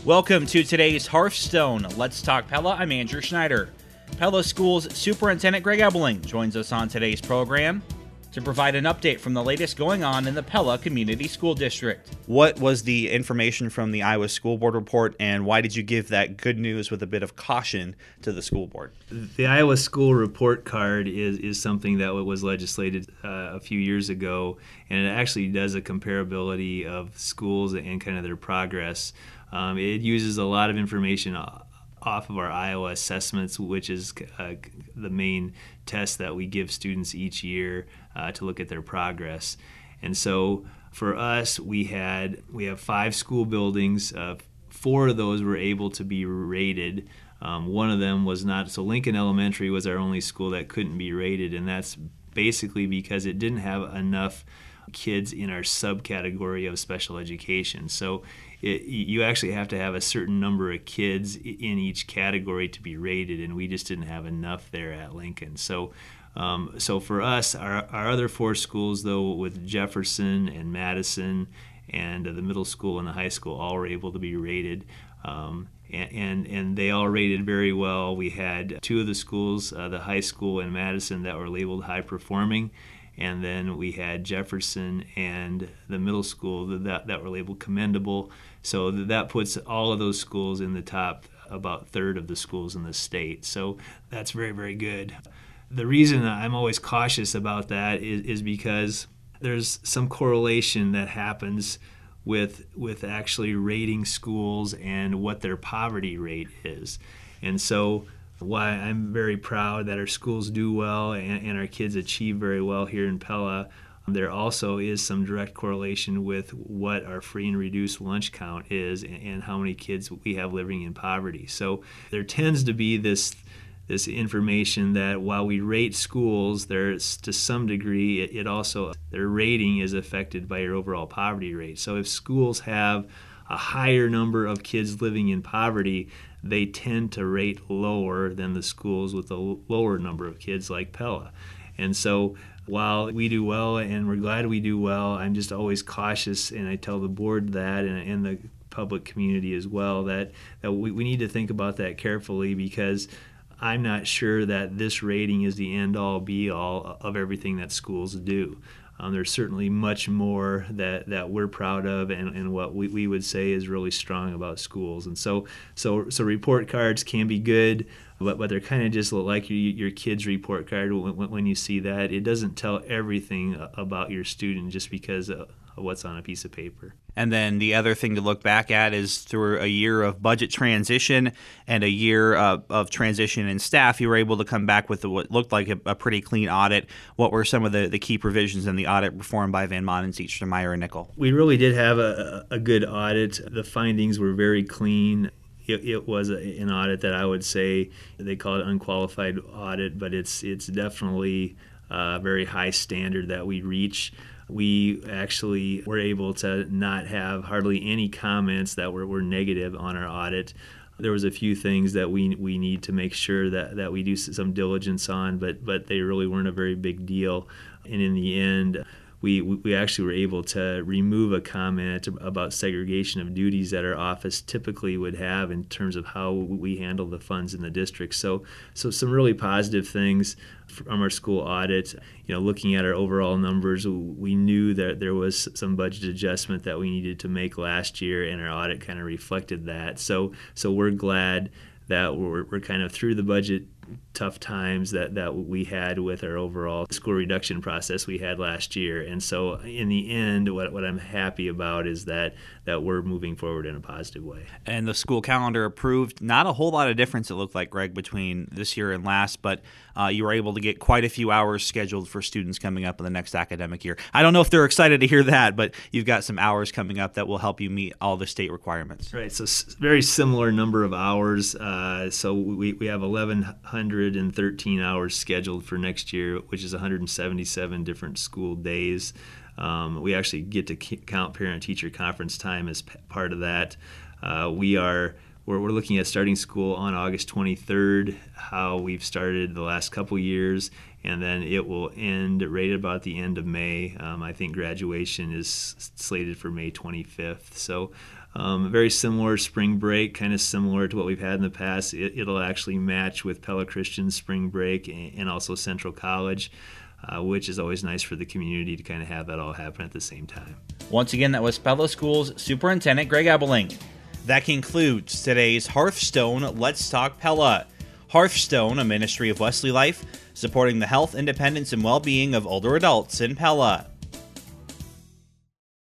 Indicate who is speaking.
Speaker 1: Welcome to today's Hearthstone. Let's Talk Pella. I'm Andrew Schneider. Pella Schools Superintendent Greg Ebeling joins us on today's program to provide an update from the latest going on in the Pella Community School District. What was the information from the Iowa School Board report, and why did you give that good news with a bit of caution to the school board?
Speaker 2: The Iowa School Report Card is something that was legislated a few years ago, and it actually does a comparability of schools and kind of their progress. It uses a lot of information off of our Iowa assessments, which is the main test that we give students each year to look at their progress. And so for us, we have 5 school buildings. 4 of those were able to be rated. One of them was not. So Lincoln Elementary was our only school that couldn't be rated, and that's basically because it didn't have enough kids in our subcategory of special education. So you actually have to have a certain number of kids in each category to be rated, and we just didn't have enough there at Lincoln. So for us, our other 4 schools, though, with Jefferson and Madison and the middle school and the high school, all were able to be rated. And they all rated very well. We had 2 of the schools, the high school and Madison, that were labeled high performing. And then we had Jefferson and the middle school that were labeled commendable. So that puts all of those schools in the top about third of the schools in the state. So that's very, very good. The reason I'm always cautious about that is because there's some correlation that happens with actually rating schools and what their poverty rate is. And so why I'm very proud that our schools do well and our kids achieve very well here in Pella, there also is some direct correlation with what our free and reduced lunch count is and how many kids we have living in poverty. So there tends to be this information that while we rate schools, there's to some degree it also, their rating is affected by your overall poverty rate. So if schools have a higher number of kids living in poverty, they tend to rate lower than the schools with a lower number of kids like Pella. And so while we do well and we're glad we do well, I'm just always cautious, and I tell the board that and the public community as well that we need to think about that carefully, because I'm not sure that this rating is the end-all, be-all of everything that schools do. There's certainly much more that we're proud of and what we would say is really strong about schools. And so report cards can be good, but they're kind of just like your kid's report card. When you see that, it doesn't tell everything about your student just because of what's on a piece of paper.
Speaker 1: And then the other thing to look back at is through a year of budget transition and a year of transition in staff, you were able to come back with what looked like a pretty clean audit. What were some of the key provisions in the audit performed by Van Manen, Meyer, and Nickel?
Speaker 2: We really did have a good audit. The findings were very clean. It was an audit that I would say they call it unqualified audit, but it's definitely a very high standard that we reach. We actually were able to not have hardly any comments that were negative on our audit. There was a few things that we need to make sure that we do some diligence on, but they really weren't a very big deal. And in the end, we actually were able to remove a comment about segregation of duties that our office typically would have in terms of how we handle the funds in the district. So some really positive things from our school audit. Looking at our overall numbers, we knew that there was some budget adjustment that we needed to make last year, and our audit kind of reflected that. So we're glad that we're kind of through the budget tough times that we had with our overall school reduction process we had last year. And so in the end, what I'm happy about is that we're moving forward in a positive way.
Speaker 1: And the school calendar approved. Not a whole lot of difference, it looked like, Greg, between this year and last, but you were able to get quite a few hours scheduled for students coming up in the next academic year. I don't know if they're excited to hear that, but you've got some hours coming up that will help you meet all the state requirements.
Speaker 2: Right, so very similar number of hours. So we have 1,113 hours scheduled for next year, which is 177 different school days. We actually get to count parent-teacher conference time as part of that. We're looking at starting school on August 23rd, how we've started the last couple years, and then it will end right about the end of May. I think graduation is slated for May 25th. So Very similar spring break, kind of similar to what we've had in the past. It'll actually match with Pella Christian spring break and also Central College, which is always nice for the community to kind of have that all happen at the same time.
Speaker 1: Once again, that was Pella Schools Superintendent Greg Ebeling. That concludes today's Hearthstone Let's Talk Pella. Hearthstone, a ministry of Wesley Life, supporting the health, independence, and well-being of older adults in Pella.